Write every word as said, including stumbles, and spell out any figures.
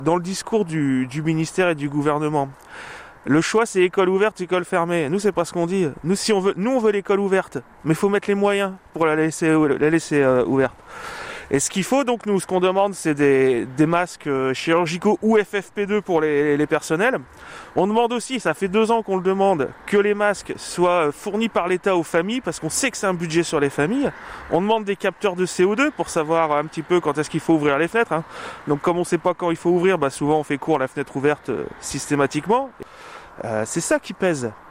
Dans le discours du, du ministère et du gouvernement, le choix c'est école ouverte, école fermée. Nous c'est pas ce qu'on dit. Nous si on veut, nous on veut l'école ouverte, mais il faut mettre les moyens pour la laisser, la laisser euh, ouverte. Et ce qu'il faut donc nous, ce qu'on demande, c'est des, des masques chirurgicaux ou F F P deux pour les, les personnels. On demande aussi, ça fait deux ans qu'on le demande, que les masques soient fournis par l'État aux familles, parce qu'on sait que c'est un budget sur les familles. On demande des capteurs de C O deux pour savoir un petit peu quand est-ce qu'il faut ouvrir les fenêtres. Hein. Donc comme on ne sait pas quand il faut ouvrir, bah souvent on fait court la fenêtre ouverte euh, systématiquement. Euh, c'est ça qui pèse.